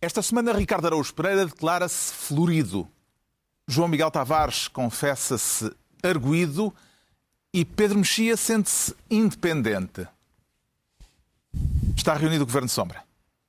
Esta semana, Ricardo Araújo Pereira declara-se florido. João Miguel Tavares confessa-se arguido e Pedro Mexia sente-se independente. Está reunido o Governo de Sombra.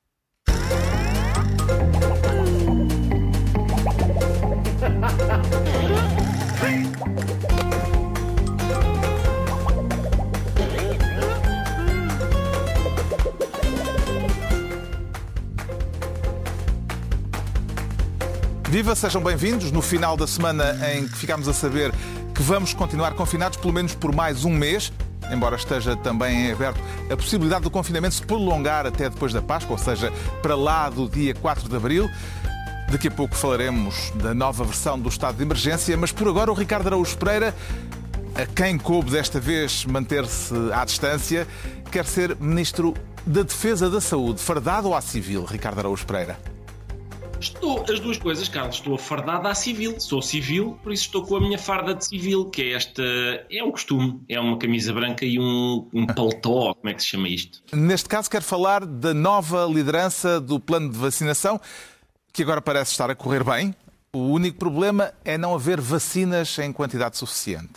Viva, sejam bem-vindos no final da semana em que ficámos a saber que vamos continuar confinados pelo menos por mais um mês, embora esteja também em aberto a possibilidade do confinamento se prolongar até depois da Páscoa, ou seja, para lá do dia 4 de abril. Daqui a pouco falaremos da nova versão do estado de emergência, mas por agora o Ricardo Araújo Pereira, a quem coube desta vez manter-se à distância, quer ser Ministro da Defesa da Saúde. Fardado ou à civil, Ricardo Araújo Pereira? Estou, as duas coisas, Carlos. Estou fardado à civil. Sou civil, por isso estou com a minha farda de civil, que é esta... É um costume. É uma camisa branca e um paletó. Como é que se chama isto? Neste caso, quero falar da nova liderança do plano de vacinação, que agora parece estar a correr bem. O único problema é não haver vacinas em quantidade suficiente.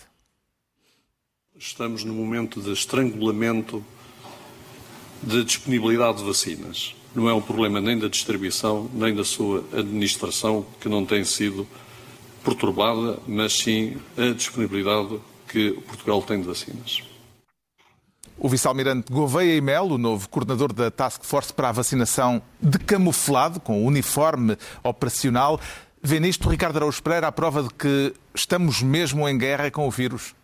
Estamos no momento de estrangulamento da disponibilidade de vacinas. Não é um problema nem da distribuição, nem da sua administração, que não tem sido perturbada, mas sim a disponibilidade que Portugal tem de vacinas. O vice-almirante Gouveia e Melo, o novo coordenador da Task Force para a vacinação de camuflado, com uniforme operacional, vê nisto, Ricardo Araújo Pereira, a prova de que estamos mesmo em guerra com o vírus?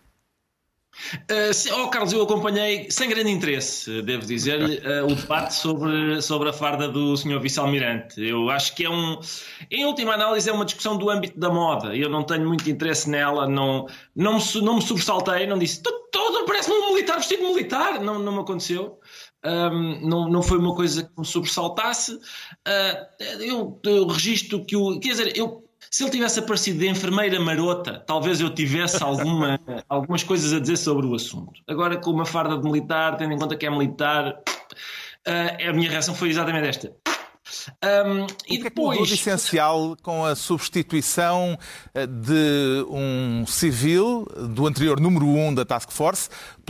Carlos, eu acompanhei sem grande interesse, devo dizer-lhe, o debate sobre a farda do Sr. Vice-Almirante. Eu acho que em última análise, é uma discussão do âmbito da moda. Eu não tenho muito interesse nela, não me sobressaltei, não disse todo parece-me um militar vestido de militar. Não me aconteceu. Não foi uma coisa que me sobressaltasse. Eu registro que o... Quer dizer, se ele tivesse aparecido de enfermeira marota, talvez eu tivesse algumas coisas a dizer sobre o assunto. Agora, com uma farda de militar, tendo em conta que é militar, a minha reação foi exatamente esta. E depois... O que é que mudou de essencial com a substituição de um civil, do anterior número 1 da Task Force,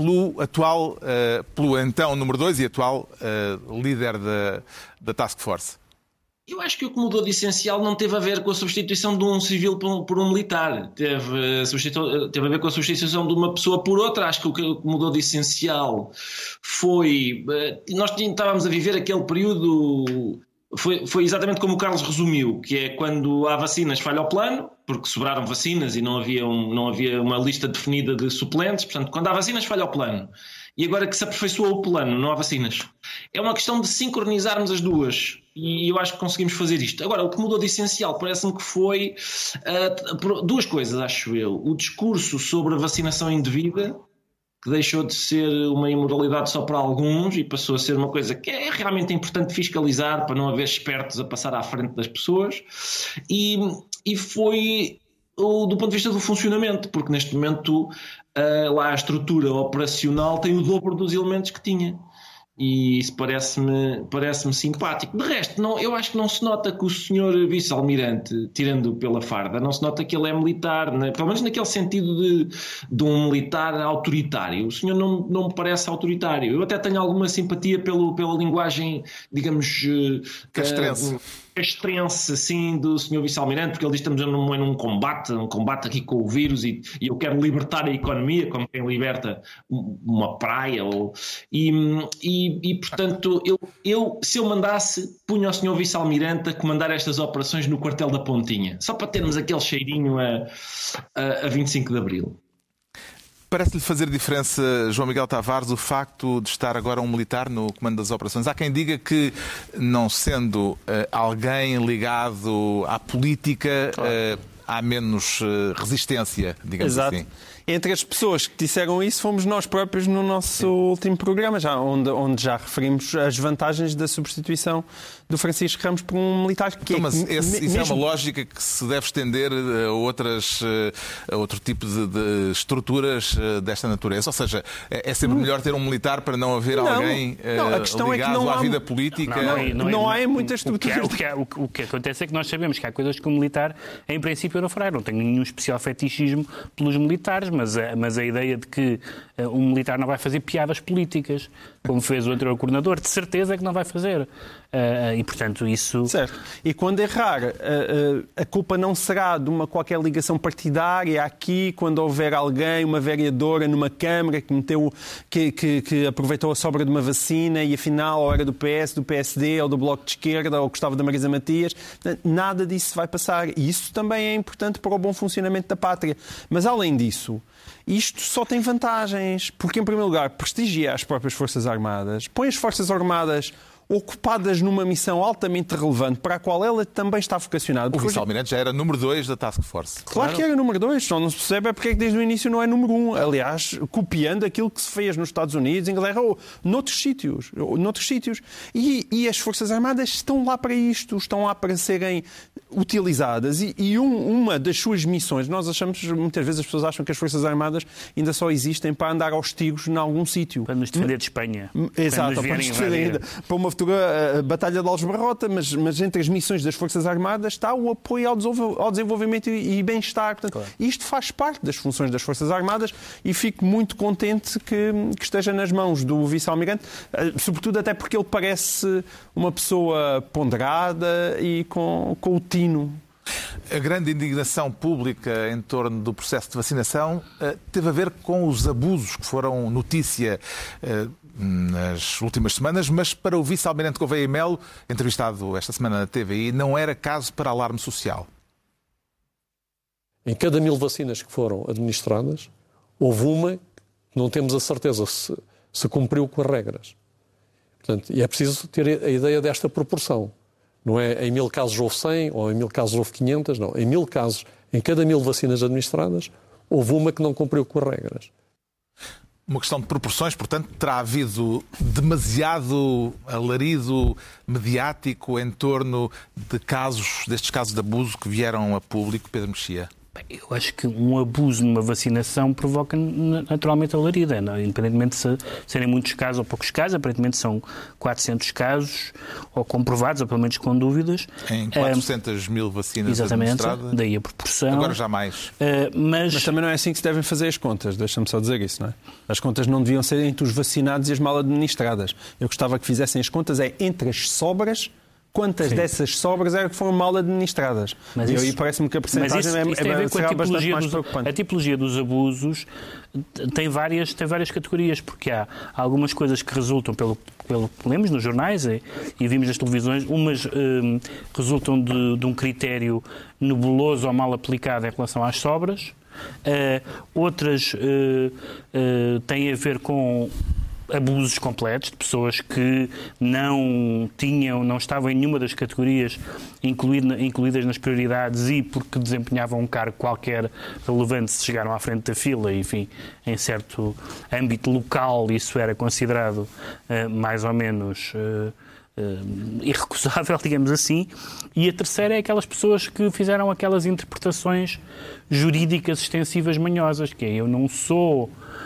pelo então número 2 e atual líder da Task Force? Eu acho que o que mudou de essencial não teve a ver com a substituição de um civil por um militar. Teve a ver com a substituição de uma pessoa por outra. Acho que o que mudou de essencial foi... Nós estávamos a viver aquele período... Foi exatamente como o Carlos resumiu, que é quando há vacinas falha o plano, porque sobraram vacinas e não havia uma lista definida de suplentes. Portanto, quando há vacinas falha o plano. E agora que se aperfeiçoou o plano, não há vacinas. É uma questão de sincronizarmos as duas. E eu acho que conseguimos fazer isto. Agora, o que mudou de essencial parece-me que foi duas coisas, acho eu. O discurso sobre a vacinação indevida, que deixou de ser uma imoralidade só para alguns e passou a ser uma coisa que é realmente importante fiscalizar para não haver espertos a passar à frente das pessoas. E foi do ponto de vista do funcionamento, porque neste momento lá a estrutura operacional tem o dobro dos elementos que tinha. E isso parece-me simpático. De resto, eu acho que não se nota que o senhor vice-almirante, tirando pela farda, não se nota que ele é militar, né? Pelo menos naquele sentido de um militar autoritário. O senhor não me parece autoritário. Eu até tenho alguma simpatia pela linguagem, digamos... castrense, assim, do Sr. Vice-Almirante, porque ele diz que estamos num combate aqui com o vírus e eu quero libertar a economia, como quem liberta uma praia. E portanto, se eu mandasse, punha o Sr. Vice-Almirante a comandar estas operações no quartel da Pontinha, só para termos aquele cheirinho a 25 de Abril. Parece-lhe fazer diferença, João Miguel Tavares, o facto de estar agora um militar no comando das operações? Há quem diga que, não sendo alguém ligado à política, claro, há menos resistência, digamos assim. Entre as pessoas que disseram isso fomos nós próprios no nosso último programa, onde já referimos as vantagens da substituição do Francisco Ramos por um militar que mas isso é uma lógica que se deve estender a outro tipo de estruturas desta natureza. Ou seja, é sempre melhor ter um militar para não haver alguém ligado à vida política. Não há em muitas estruturas. O que acontece é que nós sabemos que há coisas que o militar, em princípio, não fará. Não tenho nenhum especial fetichismo pelos militares, mas a ideia de que um militar não vai fazer piadas políticas, como fez o anterior coordenador, de certeza que não vai fazer. E, portanto, isso... Certo. E quando errar, a culpa não será de qualquer ligação partidária aqui, quando houver alguém, uma vereadora numa Câmara que aproveitou a sobra de uma vacina e afinal ou era do PS, do PSD ou do Bloco de Esquerda ou gostava da Marisa Matias. Nada disso vai passar. E isso também é importante para o bom funcionamento da pátria. Mas, além disso, isto só tem vantagens, porque, em primeiro lugar, prestigia as próprias Forças Armadas, põe as Forças Armadas ocupadas numa missão altamente relevante para a qual ela também está vocacionada. O vice-almirante já era número 2 da Task Force. Claro que era número 2, só não se percebe é porque é que desde o início não é número 1. Aliás, copiando aquilo que se fez nos Estados Unidos, Inglaterra ou noutros sítios. E as Forças Armadas estão lá para isto, estão lá para serem utilizadas. E uma das suas missões, nós achamos, muitas vezes as pessoas acham que as Forças Armadas ainda só existem para andar aos tiros em algum sítio. Para nos defender de Espanha. Exato, para nos defender para uma futura Batalha de Aljubarrota, mas entre as missões das Forças Armadas está o apoio ao desenvolvimento e bem-estar. Portanto, claro. Isto faz parte das funções das Forças Armadas e fico muito contente que esteja nas mãos do vice-almirante, sobretudo até porque ele parece uma pessoa ponderada e com o tino. A grande indignação pública em torno do processo de vacinação teve a ver com os abusos que foram notícia nas últimas semanas, mas para o vice-almirante Gouveia e Melo, entrevistado esta semana na TVI, não era caso para alarme social. Em cada 1000 vacinas que foram administradas, houve uma que não temos a certeza se cumpriu com as regras. Portanto, e é preciso ter a ideia desta proporção. Não é em 1000 casos houve 100 ou em 1000 casos houve 500, não. Em 1000 casos, em cada 1000 vacinas administradas, houve uma que não cumpriu com as regras. Uma questão de proporções, portanto, terá havido demasiado alarido mediático em torno destes casos de abuso que vieram a público, Pedro Mexia? Eu acho que um abuso numa vacinação provoca naturalmente alarido, independentemente de serem muitos casos ou poucos casos, aparentemente são 400 casos, ou comprovados, ou pelo menos com dúvidas. Em 400 mil vacinas administradas. Exatamente, daí a proporção. Agora já mais. Mas também não é assim que se devem fazer as contas, deixa-me só dizer isso, não é? As contas não deviam ser entre os vacinados e as mal administradas. Eu gostava que fizessem as contas entre as sobras. Quantas dessas sobras que foram mal administradas? Mas e aí parece-me que a percentagem tem a ver com bastante mais preocupante. A tipologia dos abusos tem várias categorias, porque há algumas coisas que resultam, pelo que lemos nos jornais e vimos nas televisões, umas resultam de um critério nebuloso ou mal aplicado em relação às sobras, outras têm a ver com abusos completos de pessoas que não estavam em nenhuma das categorias incluídas nas prioridades e porque desempenhavam um cargo qualquer relevante se chegaram à frente da fila, enfim, em certo âmbito local isso era considerado mais ou menos irrecusável, digamos assim. E a terceira é aquelas pessoas que fizeram aquelas interpretações jurídicas extensivas manhosas, que é eu não sou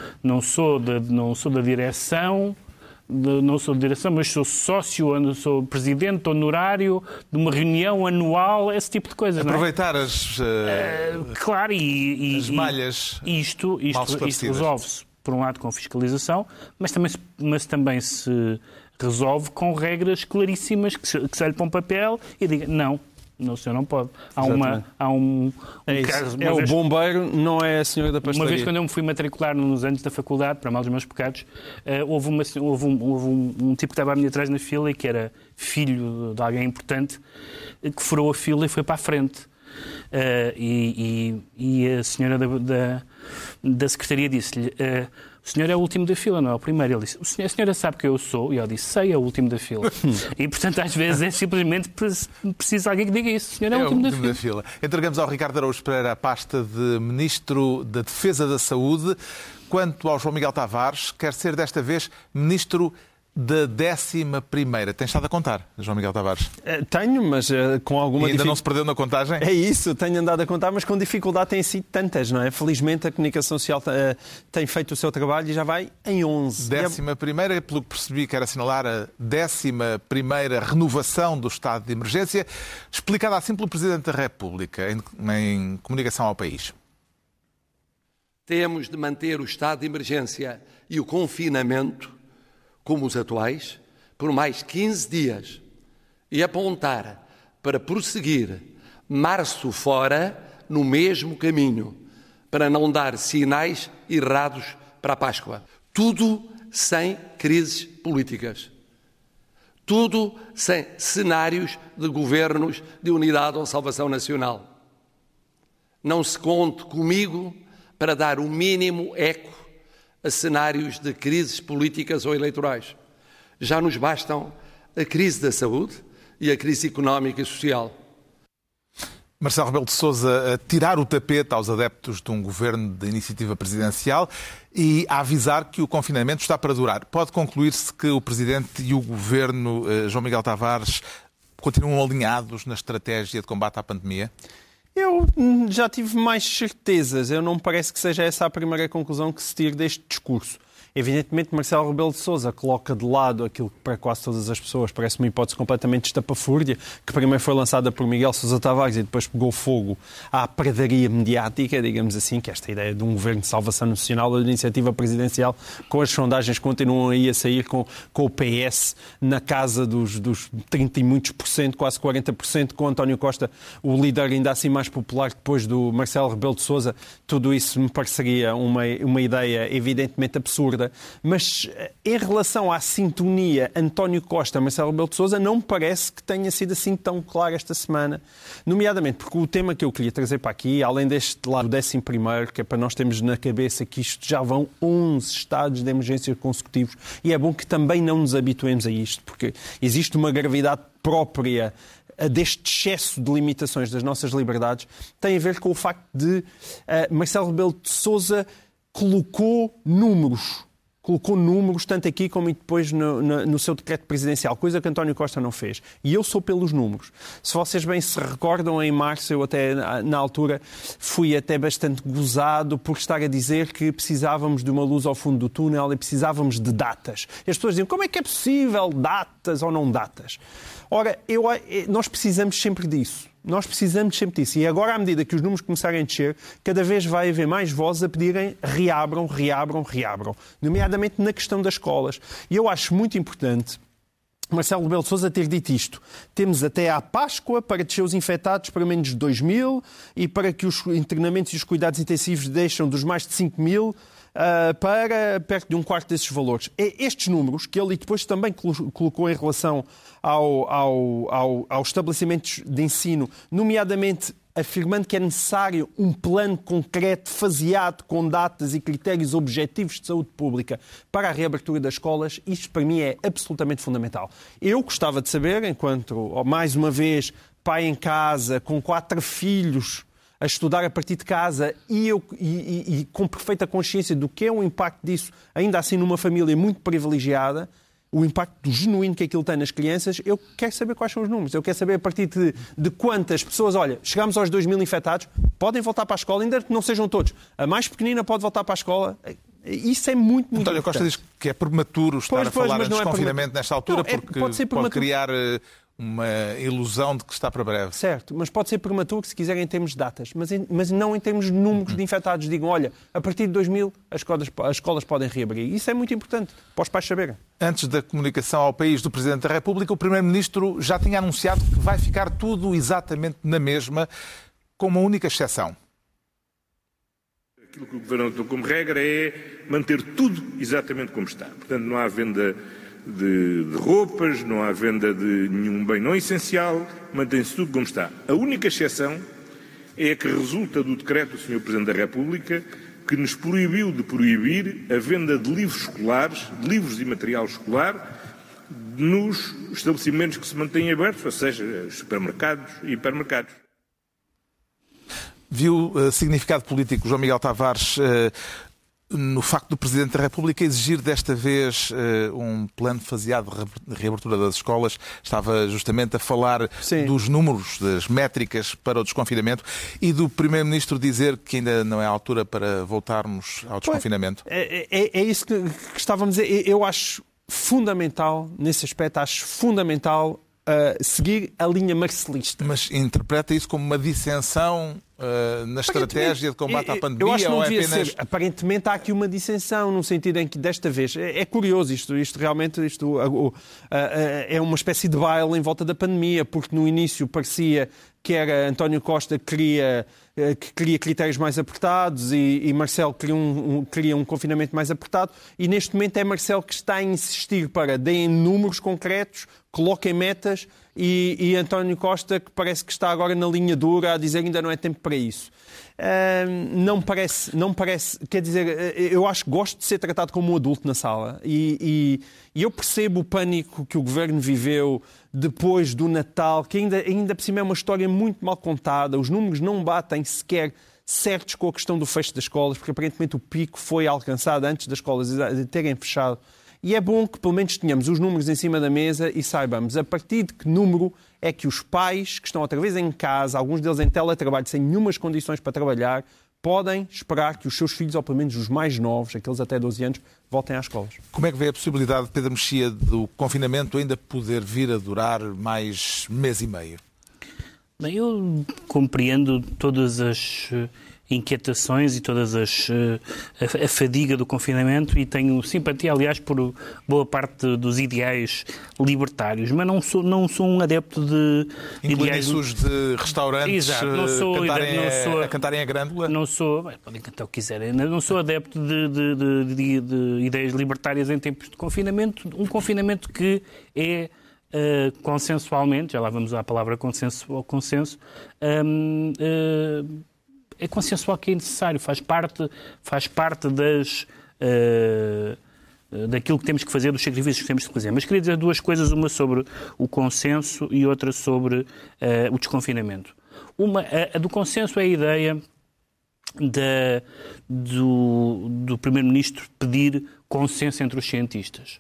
da direção, mas sou sócio, sou presidente honorário de uma reunião anual, esse tipo de coisas. Aproveitar não é? Claro, as malhas. Isto resolve-se, por um lado, com fiscalização, mas também se resolve com regras claríssimas que se olhe para um papel e diga não. No senhor não pode. Há um caso. É o bombeiro, não é a senhora da pastelaria. Uma vez, quando eu me fui matricular nos anos da faculdade, para mal dos meus pecados, houve um tipo que estava à minha atrás na fila e que era filho de alguém importante, que furou a fila e foi para a frente. E a senhora da secretaria disse-lhe: o senhor é o último da fila, não é o primeiro. Ele disse, a senhora sabe que eu sou? E ela disse, sei, é o último da fila. E, portanto, às vezes é simplesmente preciso de alguém que diga isso. O senhor é o último da fila. Entregamos ao Ricardo Araújo Pereira a pasta de Ministro da Defesa da Saúde. Quanto ao João Miguel Tavares, quer ser desta vez Ministro da 11ª. Tens estado a contar, João Miguel Tavares? Tenho, mas com alguma dificuldade. Ainda não se perdeu na contagem? É isso, tenho andado a contar, mas com dificuldade têm sido tantas, não é? Felizmente a comunicação social tem feito o seu trabalho e já vai em 11. 11ª, pelo que percebi, quero assinalar a 11ª renovação do estado de emergência, explicada assim pelo Presidente da República, em comunicação ao país. Temos de manter o estado de emergência e o confinamento como os atuais, por mais 15 dias e apontar para prosseguir março fora no mesmo caminho, para não dar sinais errados para a Páscoa. Tudo sem crises políticas. Tudo sem cenários de governos de unidade ou salvação nacional. Não se conte comigo para dar o mínimo eco a cenários de crises políticas ou eleitorais. Já nos bastam a crise da saúde e a crise económica e social. Marcelo Rebelo de Sousa a tirar o tapete aos adeptos de um governo de iniciativa presidencial e a avisar que o confinamento está para durar. Pode concluir-se que o Presidente e o Governo, João Miguel Tavares, continuam alinhados na estratégia de combate à pandemia? Eu já tive mais certezas. Eu não me parece que seja essa a primeira conclusão que se tire deste discurso. Evidentemente, Marcelo Rebelo de Sousa coloca de lado aquilo que para quase todas as pessoas parece uma hipótese completamente estapafúrdia, que primeiro foi lançada por Miguel Sousa Tavares e depois pegou fogo à pradaria mediática, digamos assim, que esta ideia de um governo de salvação nacional ou de iniciativa presidencial, com as sondagens continuam aí a sair com o PS na casa dos 30 e muitos por cento, quase 40%, com António Costa, o líder ainda assim mais popular depois do Marcelo Rebelo de Sousa. Tudo isso me pareceria uma ideia evidentemente absurda. Mas em relação à sintonia António Costa-Marcelo Rebelo de Sousa, não me parece que tenha sido assim tão claro esta semana. Nomeadamente porque o tema que eu queria trazer para aqui, além deste lado do 11º, que é para nós termos na cabeça que isto já vão 11 estados de emergência consecutivos, e é bom que também não nos habituemos a isto, porque existe uma gravidade própria deste excesso de limitações das nossas liberdades, tem a ver com o facto de Marcelo Rebelo de Sousa colocou números tanto aqui como depois no seu decreto presidencial, coisa que António Costa não fez. E eu sou pelos números. Se vocês bem se recordam, em março, eu até na altura fui até bastante gozado por estar a dizer que precisávamos de uma luz ao fundo do túnel e precisávamos de datas. E as pessoas diziam, como é que é possível datas ou não datas? Ora, nós precisamos sempre disso. Nós precisamos sempre disso. E agora, à medida que os números começarem a descer, cada vez vai haver mais vozes a pedirem reabram. Nomeadamente na questão das escolas. E eu acho muito importante Marcelo Rebelo de Sousa ter dito isto. Temos até à Páscoa para descer os infectados para menos de 2.000 e para que os internamentos e os cuidados intensivos deixam dos mais de 5.000 para perto de um quarto desses valores. É estes números que ele depois também colocou em relação aos estabelecimentos de ensino, nomeadamente afirmando que é necessário um plano concreto, faseado, com datas e critérios objetivos de saúde pública para a reabertura das escolas. Isto, para mim, é absolutamente fundamental. Eu gostava de saber, enquanto, mais uma vez, pai em casa, com 4 filhos, a estudar a partir de casa e com perfeita consciência do que é o impacto disso, ainda assim numa família muito privilegiada, o impacto genuíno que aquilo tem nas crianças, eu quero saber quais são os números. Eu quero saber a partir de quantas pessoas, olha, chegamos aos 2.000 infectados, podem voltar para a escola, ainda que não sejam todos. A mais pequenina pode voltar para a escola. Isso é muito António Costa diz que é prematuro estar a falar de desconfinamento nesta altura, porque pode criar uma ilusão de que está para breve. Certo, mas pode ser prematuro se quiserem em termos de datas, mas não em termos de números de infectados. Digam, olha, a partir de 2.000 as escolas podem reabrir. Isso é muito importante para os pais saberem. Antes da comunicação ao país do Presidente da República, o Primeiro-Ministro já tinha anunciado que vai ficar tudo exatamente na mesma, com uma única exceção. Aquilo que o Governo adotou como regra é manter tudo exatamente como está. Portanto, não há venda de roupas, não há venda de nenhum bem não essencial, mantém-se tudo como está. A única exceção é a que resulta do decreto do Sr. Presidente da República que nos proibiu de proibir a venda de livros escolares, de livros e material escolar, nos estabelecimentos que se mantêm abertos, ou seja, supermercados e hipermercados. Viu significado político, João Miguel Tavares, no facto do Presidente da República exigir desta vez um plano faseado de reabertura das escolas? Estava justamente a falar dos números, das métricas para o desconfinamento, e do Primeiro-Ministro dizer que ainda não é a altura para voltarmos ao desconfinamento. É isso que estávamos a dizer. Eu acho fundamental, nesse aspecto, seguir a linha marcelista. Mas interpreta isso como uma dissensão na estratégia de combate à pandemia? Eu acho que não ou devia apenas... ser. Aparentemente há aqui uma dissensão, no sentido em que desta vez... É curioso isto realmente é uma espécie de baile em volta da pandemia, porque no início parecia que era António Costa que queria critérios mais apertados e Marcelo queria um confinamento mais apertado, e neste momento é Marcelo que está a insistir para deem números concretos, coloquem metas, e António Costa que parece que está agora na linha dura a dizer que ainda não é tempo para isso. Não parece, quer dizer, eu acho que gosto de ser tratado como um adulto na sala e eu percebo o pânico que o Governo viveu depois do Natal, que ainda por cima é uma história muito mal contada, os números não batem sequer certos com a questão do fecho das escolas, porque aparentemente o pico foi alcançado antes das escolas terem fechado. E é bom que pelo menos tenhamos os números em cima da mesa e saibamos a partir de que número é que os pais que estão outra vez em casa, alguns deles em teletrabalho, sem nenhumas condições para trabalhar, podem esperar que os seus filhos, ou pelo menos os mais novos, aqueles até 12 anos, voltem às escolas. Como é que vê a possibilidade, Pedro Mexia, do confinamento ainda poder vir a durar mais mês e meio? Bem, eu compreendo todas as inquietações e todas a fadiga do confinamento e tenho simpatia, aliás, por boa parte dos ideais libertários, mas não sou um adepto de ideais... Incluindo-os de restaurantes. Exato, a cantarem a grândula? Não sou, podem cantar o que quiserem, não sou adepto de ideias libertárias em tempos de confinamento, um confinamento que é consensualmente, já lá vamos à palavra consenso, é consensual que é necessário, faz parte daquilo que temos que fazer, dos sacrifícios que temos que fazer. Mas queria dizer duas coisas, uma sobre o consenso e outra sobre o desconfinamento. A do consenso é a ideia do Primeiro-Ministro pedir consenso entre os cientistas.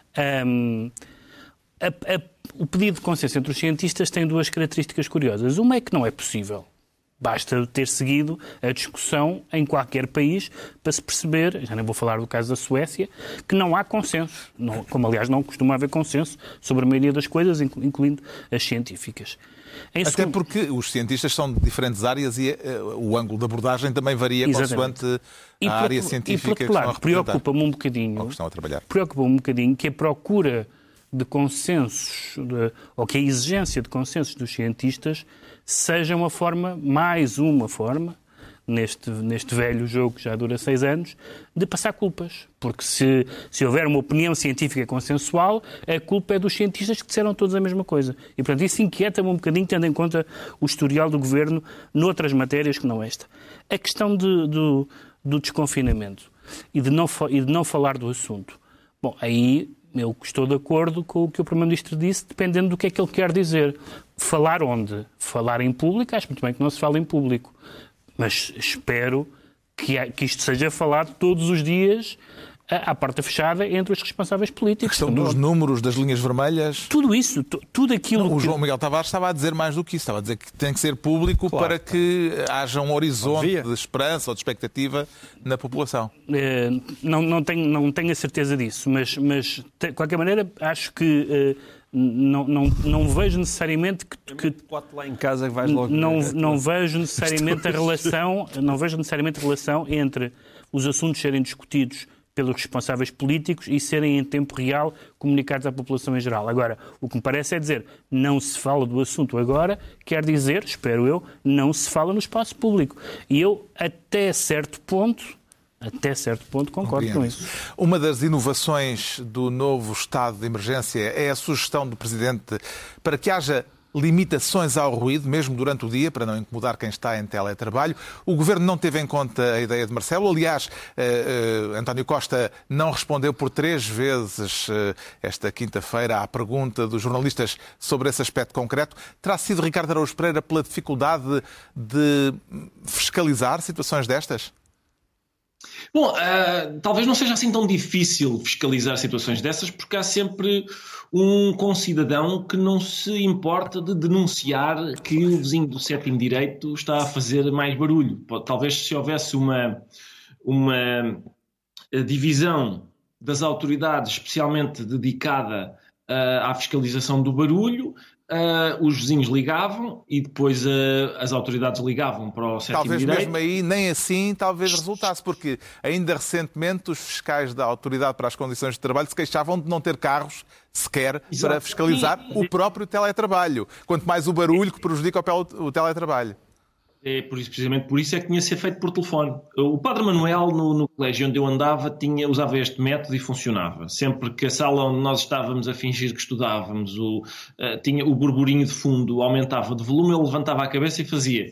O pedido de consenso entre os cientistas tem duas características curiosas. Uma é que não é possível. Basta ter seguido a discussão em qualquer país para se perceber, já nem vou falar do caso da Suécia, que não há consenso, como aliás não costuma haver consenso sobre a maioria das coisas, incluindo as científicas. Até porque os cientistas são de diferentes áreas e o ângulo de abordagem também varia consoante a área científica que estão a representar. Preocupa-me um bocadinho, ou que estão a trabalhar. Preocupa-me um bocadinho que a procura de consensos, ou que a exigência de consensos dos cientistas seja mais uma forma, neste velho jogo que já dura 6 anos, de passar culpas. Porque se houver uma opinião científica consensual, a culpa é dos cientistas que disseram todos a mesma coisa. E, portanto, isso inquieta-me um bocadinho, tendo em conta o historial do Governo noutras matérias que não esta. A questão do desconfinamento e de não falar do assunto. Bom, aí eu estou de acordo com o que o Primeiro-Ministro disse, dependendo do que é que ele quer dizer. Falar onde? Falar em público? Acho muito bem que não se fala em público. Mas espero que isto seja falado todos os dias à porta fechada entre os responsáveis políticos. A questão dos números, das linhas vermelhas... Tudo isso, tudo aquilo O João Miguel Tavares estava a dizer mais do que isso. Estava a dizer que tem que ser público, claro, para que haja um horizonte de esperança ou de expectativa na população. Não tenho a certeza disso, mas de qualquer maneira acho que... Não vejo necessariamente que lá em casa vais logo não vejo necessariamente a relação entre os assuntos serem discutidos pelos responsáveis políticos e serem em tempo real comunicados à população em geral. Agora, o que me parece é dizer não se fala do assunto agora, quer dizer, espero eu, não se fala no espaço público. E eu, até certo ponto, concordo com isso. Uma das inovações do novo estado de emergência é a sugestão do Presidente para que haja limitações ao ruído, mesmo durante o dia, para não incomodar quem está em teletrabalho. O Governo não teve em conta a ideia de Marcelo. Aliás, António Costa não respondeu por 3 vezes esta quinta-feira à pergunta dos jornalistas sobre esse aspecto concreto. Terá sido Ricardo Araújo Pereira pela dificuldade de fiscalizar situações destas? Bom, talvez não seja assim tão difícil fiscalizar situações dessas, porque há sempre um concidadão que não se importa de denunciar que o vizinho do sétimo direito está a fazer mais barulho. Talvez se houvesse uma divisão das autoridades especialmente dedicada à fiscalização do barulho, os vizinhos ligavam e depois as autoridades ligavam para o sétimo direito. Talvez mesmo aí nem assim talvez resultasse, porque ainda recentemente os fiscais da Autoridade para as Condições de Trabalho se queixavam de não ter carros sequer para fiscalizar o próprio teletrabalho, quanto mais o barulho que prejudica o teletrabalho. É precisamente por isso é que tinha de ser feito por telefone. O Padre Manuel, no colégio onde eu andava, usava este método e funcionava. Sempre que a sala onde nós estávamos a fingir que estudávamos, tinha o burburinho de fundo, aumentava de volume, ele levantava a cabeça e fazia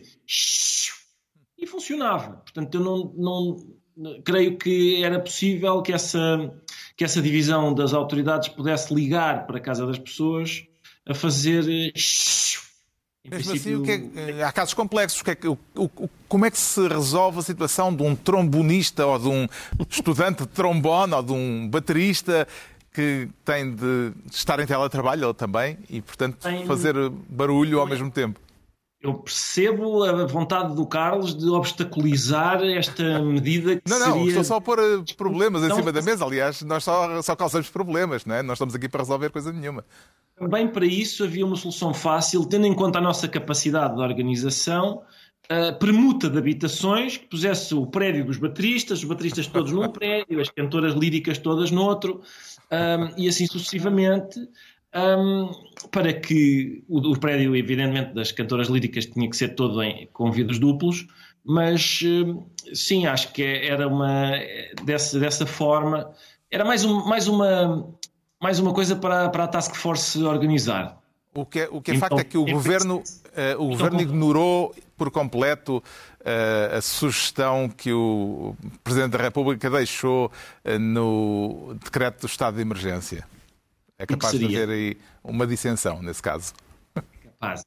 e funcionava. Portanto, eu não creio que era possível que essa divisão das autoridades pudesse ligar para a casa das pessoas a fazer Mesmo assim, há casos complexos. Como é que se resolve a situação de um trombonista ou de um estudante de trombone ou de um baterista que tem de estar em teletrabalho ele também e, portanto, fazer barulho ao mesmo tempo? Eu percebo a vontade do Carlos de obstaculizar esta medida que seria... Não, estou só a pôr problemas em cima da mesa. Aliás, nós só causamos problemas, não é? Não estamos aqui para resolver coisa nenhuma. Também para isso havia uma solução fácil, tendo em conta a nossa capacidade de organização, a permuta de habitações, que pusesse o prédio dos bateristas, os bateristas todos num prédio, as cantoras líricas todas no outro, e assim sucessivamente, para que o prédio, evidentemente, das cantoras líricas tinha que ser todo com vidros duplos, mas sim, acho que era dessa forma, era mais uma coisa para a Task Force organizar. O que é facto é que o Governo ignorou por completo a sugestão que o Presidente da República deixou no decreto do estado de emergência. É capaz de haver aí uma dissensão nesse caso. Capaz.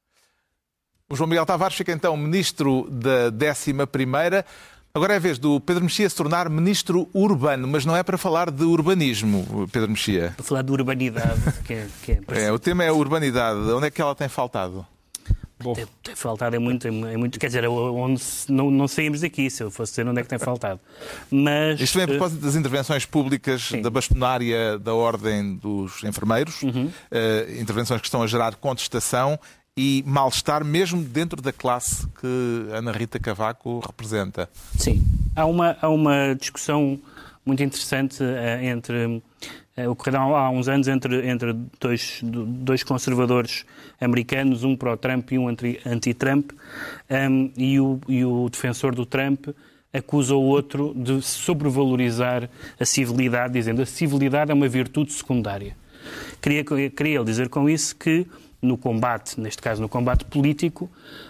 O João Miguel Tavares fica então Ministro da 11ª. Agora é a vez do Pedro Mexia se tornar Ministro Urbano, mas não é para falar de urbanismo, Pedro Mexia. Para falar de urbanidade. O tema é a urbanidade. Onde é que ela tem faltado? Tem faltado é muito, quer dizer, onde não saímos daqui, se eu fosse dizer onde é que tem faltado. Mas, isto vem a propósito das intervenções públicas, da bastonária da Ordem dos Enfermeiros, intervenções que estão a gerar contestação e mal-estar mesmo dentro da classe que Ana Rita Cavaco representa. Sim. Há uma discussão muito interessante ocorreu há uns anos entre dois conservadores americanos, um pró-Trump e um anti-Trump, e o defensor do Trump acusa o outro de sobrevalorizar a civilidade, dizendo que a civilidade é uma virtude secundária. Queria ele dizer com isso que no combate, neste caso no combate político,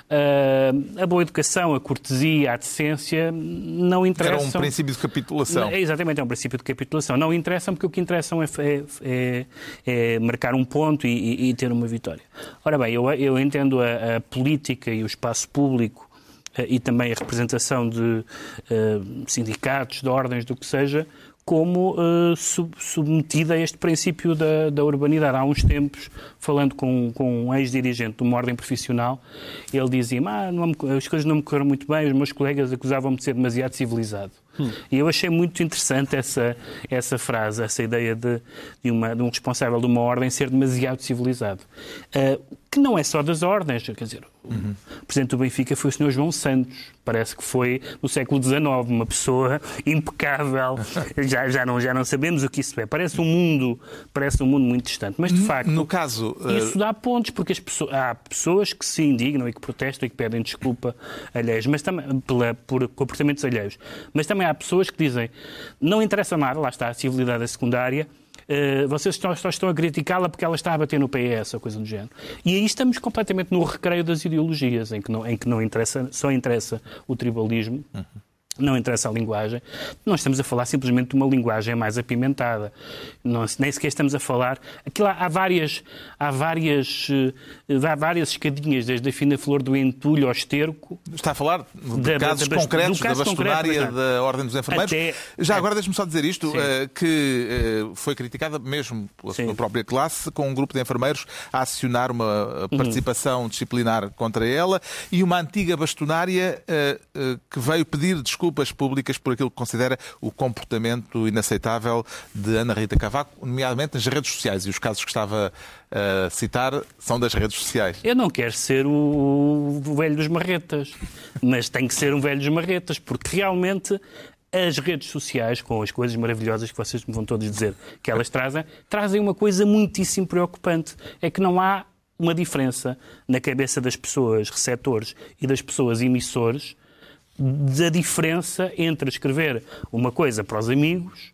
a boa educação, a cortesia, a decência não interessam. Era um princípio de capitulação. Exatamente, é um princípio de capitulação. Não interessam porque o que interessam é marcar um ponto e ter uma vitória. Ora bem, eu entendo a política e o espaço público e também a representação de sindicatos, de ordens, do que seja, como submetida a este princípio da urbanidade. Há uns tempos, falando com um ex-dirigente de uma ordem profissional, ele dizia: as coisas não me correram muito bem, os meus colegas acusavam-me de ser demasiado civilizado. E eu achei muito interessante essa frase, essa ideia de um responsável de uma ordem ser demasiado civilizado. Que não é só das ordens, quer dizer, o Presidente do Benfica foi o Sr. João Santos, parece que foi no século XIX, uma pessoa impecável, já não sabemos o que isso é, parece um mundo muito distante, mas de facto, no caso, isso dá pontos, porque há pessoas que se indignam e que protestam e que pedem desculpa alheios, mas também por comportamentos alheios, mas também há pessoas que dizem, não interessa nada, lá está, a civilidade é secundária, vocês só estão a criticá-la porque ela está a bater no PS ou coisa do género. E aí estamos completamente no recreio das ideologias, em que não interessa, só interessa o tribalismo. Não interessa a linguagem. Nós estamos a falar simplesmente de uma linguagem mais apimentada. Nem sequer estamos a falar... Aquilo, há várias escadinhas, desde a fina flor do entulho ao esterco. Está a falar de casos concretos da bastonária da Ordem dos Enfermeiros. Já agora deixe-me só dizer isto, que foi criticada mesmo pela sua própria classe, com um grupo de enfermeiros a acionar uma participação disciplinar contra ela, e uma antiga bastonária que veio pedir desculpas públicas por aquilo que considera o comportamento inaceitável de Ana Rita Cavaco, nomeadamente nas redes sociais. E os casos que estava a citar são das redes sociais. Eu não quero ser o velho dos marretas, mas tem que ser um velho dos marretas, porque realmente as redes sociais, com as coisas maravilhosas que vocês me vão todos dizer que elas trazem uma coisa muitíssimo preocupante. É que não há uma diferença na cabeça das pessoas receptores e das pessoas emissores da diferença entre escrever uma coisa para os amigos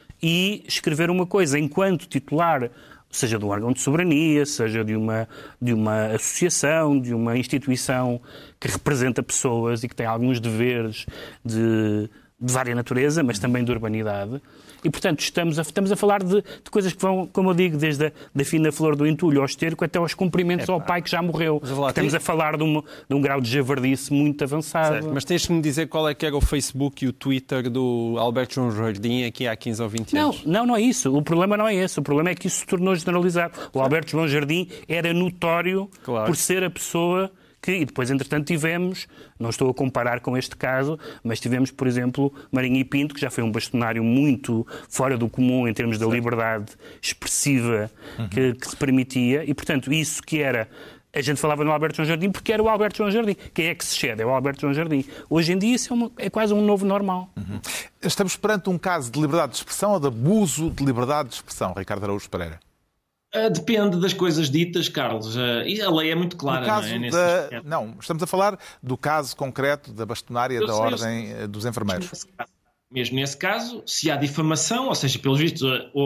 e escrever uma coisa enquanto titular, seja de um órgão de soberania, seja de uma associação, de uma instituição que representa pessoas e que tem alguns deveres de vária natureza, mas também de urbanidade. E, portanto, estamos a falar de coisas que vão, como eu digo, desde da fina flor do entulho ao esterco até aos cumprimentos ao pai que já morreu. Estamos a falar de um grau de javardice muito avançado. Certo, mas tens de me dizer qual é que era o Facebook e o Twitter do Alberto João Jardim aqui há 15 ou 20 anos. Não é isso. O problema não é esse. O problema é que isso se tornou generalizado. O Alberto João Jardim era notório por ser a pessoa e depois, entretanto, tivemos, não estou a comparar com este caso, mas tivemos, por exemplo, Marinho e Pinto, que já foi um bastonário muito fora do comum em termos da liberdade expressiva que se permitia, e, portanto, isso que era... A gente falava no Alberto João Jardim porque era o Alberto João Jardim. Quem é que se cede? É o Alberto João Jardim. Hoje em dia isso é quase um novo normal. Estamos perante um caso de liberdade de expressão ou de abuso de liberdade de expressão, Ricardo Araújo Pereira? Depende das coisas ditas, Carlos. E a lei é muito clara. Não, estamos a falar do caso concreto da bastonária da Ordem dos Enfermeiros. Mesmo nesse caso, se há difamação, ou seja, pelos vistos,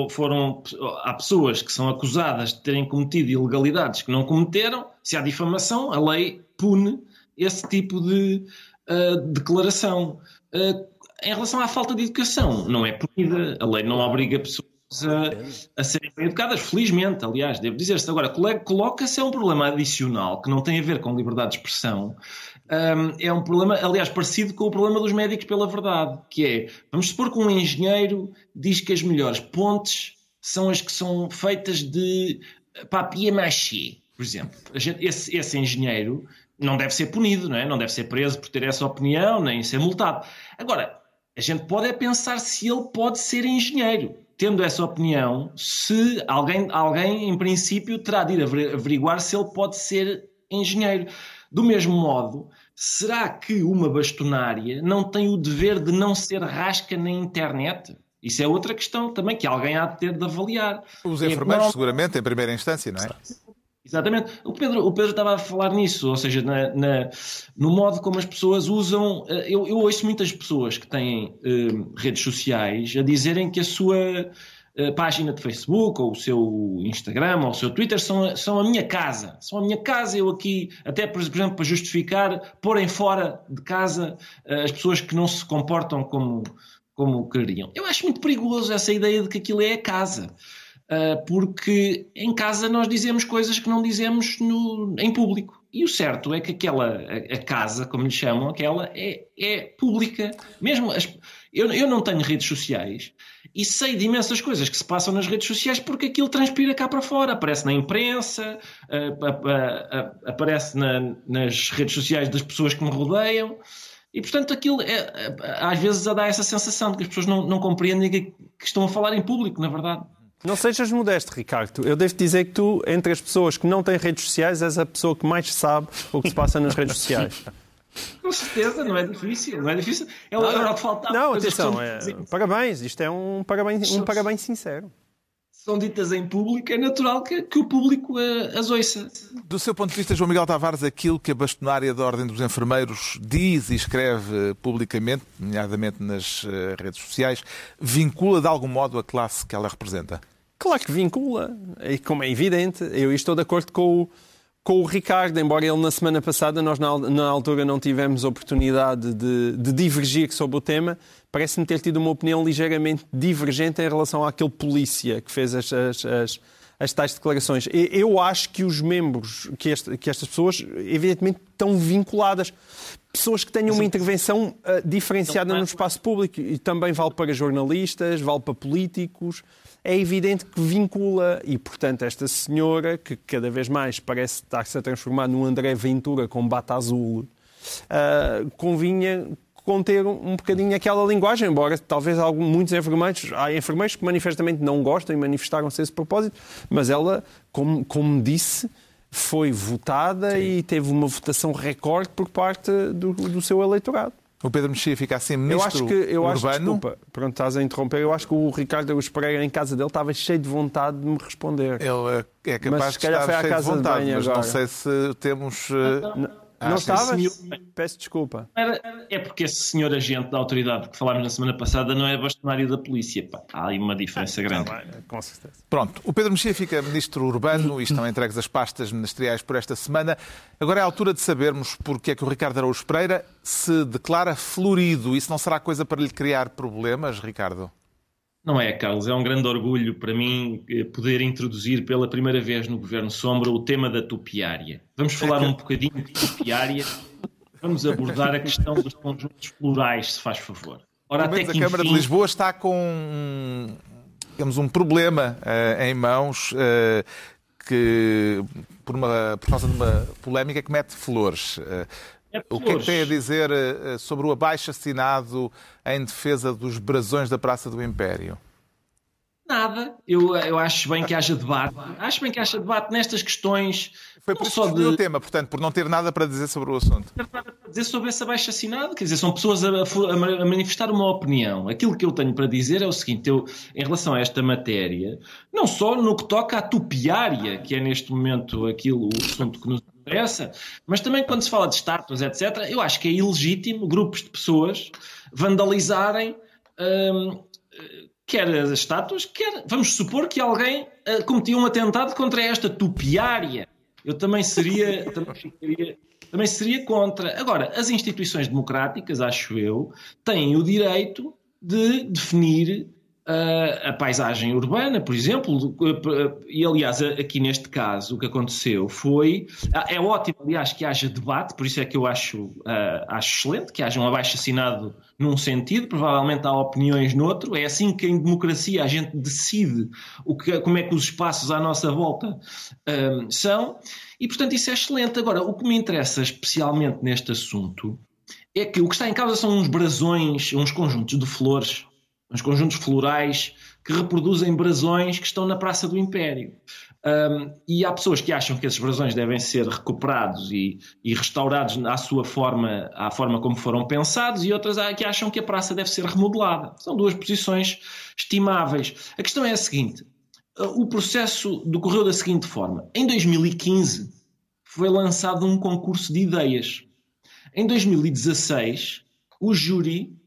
há pessoas que são acusadas de terem cometido ilegalidades que não cometeram, se há difamação, a lei pune esse tipo de declaração. Em relação à falta de educação, não é punida. A lei não obriga pessoas a serem bem educadas, felizmente, aliás, devo dizer-se. Agora, coloca-se um problema adicional que não tem a ver com liberdade de expressão. É um problema, aliás, parecido com o problema dos médicos pela verdade, que é, vamos supor que um engenheiro diz que as melhores pontes são as que são feitas de papier-mâché, por exemplo. Esse engenheiro não deve ser punido, não é? Não deve ser preso por ter essa opinião, nem ser multado. Agora, a gente pode pensar se ele pode ser engenheiro. Tendo essa opinião, se alguém, em princípio, terá de ir averiguar se ele pode ser engenheiro. Do mesmo modo, será que uma bastonária não tem o dever de não ser rasca na internet? Isso é outra questão também que alguém há de ter de avaliar. Os enfermeiros, seguramente, em primeira instância, não é? Exatamente. O Pedro estava a falar nisso, ou seja, no modo como as pessoas usam... Eu ouço muitas pessoas que têm redes sociais a dizerem que a sua página de Facebook, ou o seu Instagram, ou o seu Twitter são a minha casa. São a minha casa. Eu aqui, até por exemplo, para justificar, porem fora de casa as pessoas que não se comportam como queriam. Eu acho muito perigoso essa ideia de que aquilo é a casa. Porque em casa nós dizemos coisas que não dizemos em público. E o certo é que a casa, como lhe chamam, aquela é pública. Mesmo eu não tenho redes sociais e sei de imensas coisas que se passam nas redes sociais porque aquilo transpira cá para fora. Aparece na imprensa, aparece nas redes sociais das pessoas que me rodeiam. E, portanto, aquilo às vezes dá essa sensação de que as pessoas não compreendem que estão a falar em público, na verdade. Não sejas modesto, Ricardo. Eu devo dizer que tu, entre as pessoas que não têm redes sociais, és a pessoa que mais sabe o que se passa nas redes sociais. Com certeza, não é difícil. Não é difícil. É o que faltava. Não, atenção. Parabéns. Isto é um parabéns sincero. São ditas em público, é natural que o público as ouça. Do seu ponto de vista, João Miguel Tavares, aquilo que a bastonária da Ordem dos Enfermeiros diz e escreve publicamente, nomeadamente nas redes sociais, vincula de algum modo a classe que ela representa? Claro que vincula, e como é evidente, eu estou de acordo com o Ricardo, embora ele na semana passada, nós na altura não tivemos oportunidade de divergir sobre o tema, parece-me ter tido uma opinião ligeiramente divergente em relação àquele polícia que fez as tais declarações. Eu acho que os membros, que estas pessoas, evidentemente, estão vinculadas. Pessoas que tenham uma intervenção diferenciada no espaço público, e também vale para jornalistas, vale para políticos. É evidente que vincula, e portanto esta senhora, que cada vez mais parece estar-se a transformar num André Ventura com bata azul, convinha conter um bocadinho aquela linguagem, embora talvez muitos há enfermeiros que manifestamente não gostam e manifestaram-se a esse propósito, mas ela, como disse, foi votada e teve uma votação recorde por parte do seu eleitorado. O Pedro Mexia fica assim ministro urbano. Desculpa, pronto, estás a interromper. Eu acho que o Ricardo Araújo Pereira, em casa dele, estava cheio de vontade de me responder. Ele é capaz de estar cheio de vontade, mas não sei se temos... Não estavas? Peço desculpa. É porque esse senhor agente da autoridade que falámos na semana passada não é bastonário da polícia. Pá. Há aí uma diferença grande. Com certeza. Pronto, o Pedro Mexia fica ministro urbano e estão entregues as pastas ministeriais por esta semana. Agora é a altura de sabermos porque é que o Ricardo Araújo Pereira se declara florido. Isso não será coisa para lhe criar problemas, Ricardo? Não é, Carlos. É um grande orgulho para mim poder introduzir pela primeira vez no Governo Sombra o tema da topiária. Vamos falar um bocadinho de topiária. Vamos abordar a questão dos conjuntos plurais, se faz favor. Ora, pelo menos a Câmara de Lisboa está com, digamos, um problema em mãos que, por causa de uma polémica que mete flores. O que é que tem a dizer sobre o abaixo-assinado em defesa dos brasões da Praça do Império? Nada. Eu acho bem que haja debate. Acho bem que haja debate nestas questões. Foi por isso que escolheu o tema, portanto, por não ter nada para dizer sobre o assunto. Não ter nada para dizer sobre esse abaixo-assinado. Quer dizer, são pessoas a manifestar uma opinião. Aquilo que eu tenho para dizer é o seguinte, em relação a esta matéria, não só no que toca à topiária, que é neste momento o assunto que nos interessa, mas também quando se fala de estátuas, etc., eu acho que é ilegítimo grupos de pessoas vandalizarem quer as estátuas, vamos supor que alguém cometia um atentado contra esta topiária. Eu também seria contra. Agora, as instituições democráticas, acho eu, têm o direito de definir a paisagem urbana, por exemplo, e aliás, aqui neste caso, o que aconteceu foi... É ótimo, aliás, que haja debate, por isso é que eu acho excelente que haja um abaixo-assinado num sentido, provavelmente há opiniões noutro, é assim que em democracia a gente decide como é que os espaços à nossa volta são, e portanto isso é excelente. Agora, o que me interessa especialmente neste assunto é que o que está em causa são uns brasões, uns conjuntos de flores, uns conjuntos florais que reproduzem brasões que estão na Praça do Império. E há pessoas que acham que esses brasões devem ser recuperados e restaurados à forma como foram pensados, e outras que acham que a praça deve ser remodelada. São duas posições estimáveis. A questão é a seguinte: o processo decorreu da seguinte forma. Em 2015 foi lançado um concurso de ideias. Em 2016 o júri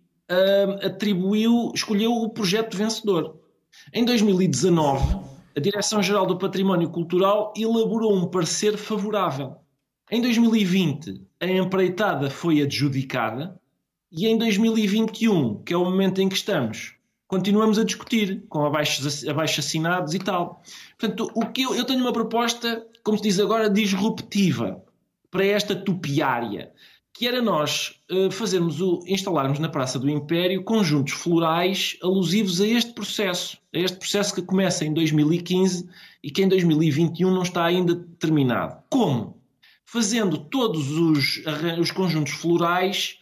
escolheu o projeto vencedor. Em 2019, a Direção-Geral do Património Cultural elaborou um parecer favorável. Em 2020, a empreitada foi adjudicada e em 2021, que é o momento em que estamos, continuamos a discutir com abaixo-assinados e tal. Portanto, eu tenho uma proposta, como se diz agora, disruptiva para esta topiária, que era nós instalarmos na Praça do Império conjuntos florais alusivos a este processo que começa em 2015 e que em 2021 não está ainda terminado. Como? Fazendo todos os conjuntos florais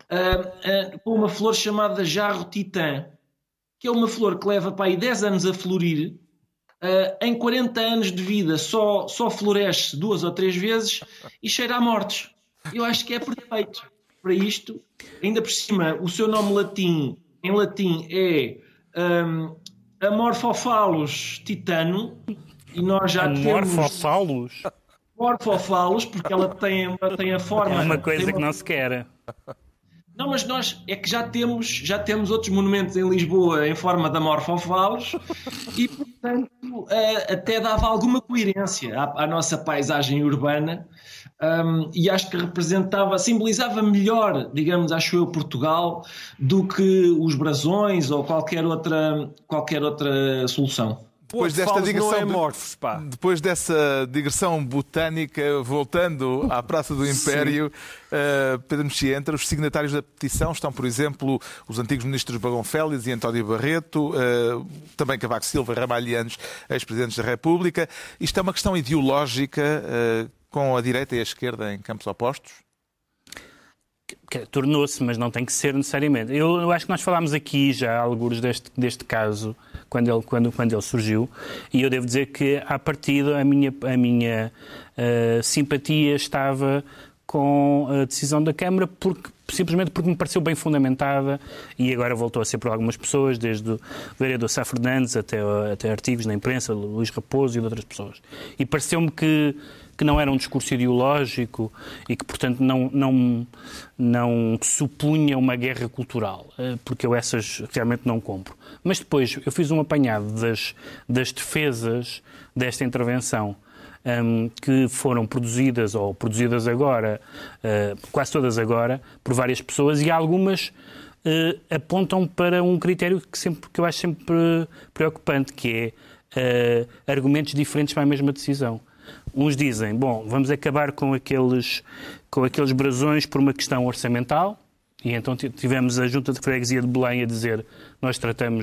com uma flor chamada jarro titã, que é uma flor que leva para aí 10 anos a florir, em 40 anos de vida só floresce 2 ou 3 vezes e cheira a mortes. Eu acho que é perfeito para isto. Ainda por cima, o seu nome em latim é Amorphophallus titano, e nós já Amorphophallus? Amorphophallus, porque ela tem a forma... É uma coisa que não se quer. Não, mas nós é que já temos outros monumentos em Lisboa em forma de Amorphophallus e, portanto, isto até dava alguma coerência à nossa paisagem urbana, e acho que simbolizava melhor, digamos, acho eu, Portugal, do que os brasões ou qualquer outra solução. Depois dessa digressão botânica, voltando à Praça do Império, Pedro Mexia, entre os signatários da petição estão, por exemplo, os antigos ministros Bagão Félix e António Barreto, também Cavaco Silva, Ramalhianos, ex-presidentes da República. Isto é uma questão ideológica com a direita e a esquerda em campos opostos? Tornou-se, mas não tem que ser necessariamente. Eu acho que nós falámos aqui já alguns deste caso, quando ele surgiu, e eu devo dizer que, à partida, a minha simpatia estava com a decisão da Câmara, simplesmente porque me pareceu bem fundamentada, e agora voltou a ser por algumas pessoas, desde o vereador Sá Fernandes até artigos na imprensa, Luís Raposo e de outras pessoas. E pareceu-me que não era um discurso ideológico e que, portanto, não supunha uma guerra cultural, porque eu essas realmente não compro. Mas depois eu fiz um apanhado das defesas desta intervenção, que foram produzidas agora, quase todas agora, por várias pessoas, e algumas apontam para um critério que eu acho sempre preocupante, que é argumentos diferentes para a mesma decisão. Uns dizem, vamos acabar com aqueles brasões por uma questão orçamental, e então tivemos a Junta de Freguesia de Belém a dizer, nós tratamos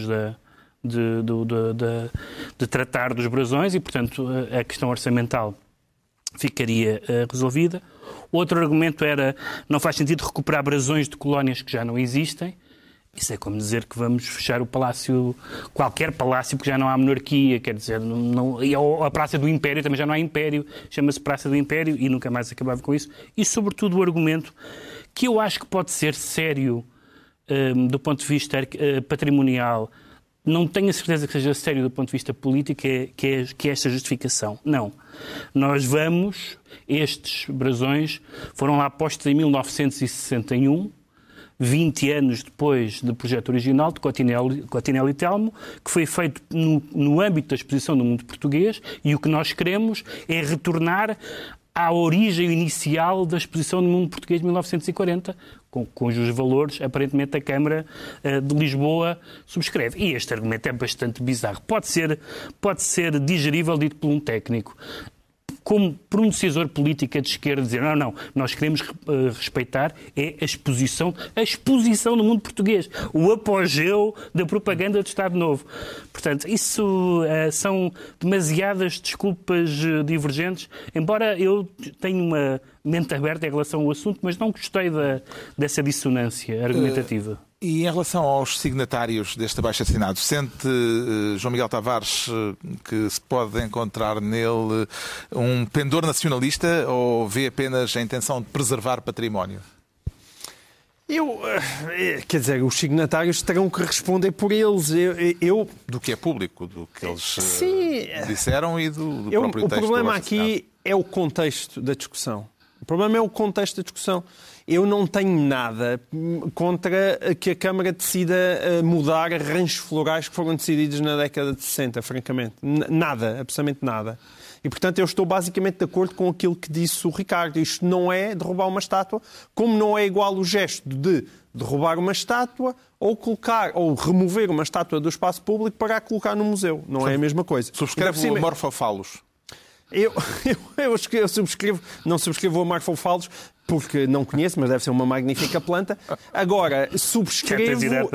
de tratar dos brasões e, portanto, a questão orçamental ficaria resolvida. Outro argumento era, não faz sentido recuperar brasões de colónias que já não existem. Isso é como dizer que vamos fechar o palácio, qualquer palácio, porque já não há monarquia, quer dizer, e a Praça do Império também já não há Império, chama-se Praça do Império e nunca mais acabava com isso. E, sobretudo, o argumento que eu acho que pode ser sério do ponto de vista patrimonial, não tenho a certeza que seja sério do ponto de vista político, que é esta justificação. Não. Estes brasões foram lá postos em 1961, 20 anos depois do projeto original de Cotinelli e Telmo, que foi feito no âmbito da exposição do mundo português, e o que nós queremos é retornar à origem inicial da exposição do mundo português de 1940, cujos valores, aparentemente, a Câmara de Lisboa subscreve. E este argumento é bastante bizarro. Pode ser digerível, dito por um técnico. Como por um decisor político de esquerda dizer não, nós queremos respeitar a exposição no mundo português, o apogeu da propaganda do Estado Novo. Portanto, isso são demasiadas desculpas divergentes, embora eu tenha uma mente aberta em relação ao assunto, mas não gostei dessa dissonância argumentativa. E em relação aos signatários deste abaixo-assinado, sente João Miguel Tavares que se pode encontrar nele um pendor nacionalista ou vê apenas a intenção de preservar património? Quer dizer, os signatários terão que responder por eles. Do que é público, do que eles disseram e do próprio texto. O problema aqui é o contexto da discussão. O problema é o contexto da discussão. Eu não tenho nada contra que a Câmara decida mudar arranjos florais que foram decididos na década de 60, francamente. Nada, absolutamente nada. E, portanto, eu estou basicamente de acordo com aquilo que disse o Ricardo. Isto não é derrubar uma estátua, como não é igual o gesto de derrubar uma estátua ou remover uma estátua do espaço público para a colocar no museu. Não é a mesma coisa. Subscreve o Morfofalos. Eu não subscrevo o Morfofalos porque não conheço, mas deve ser uma magnífica planta. Agora, subscrevo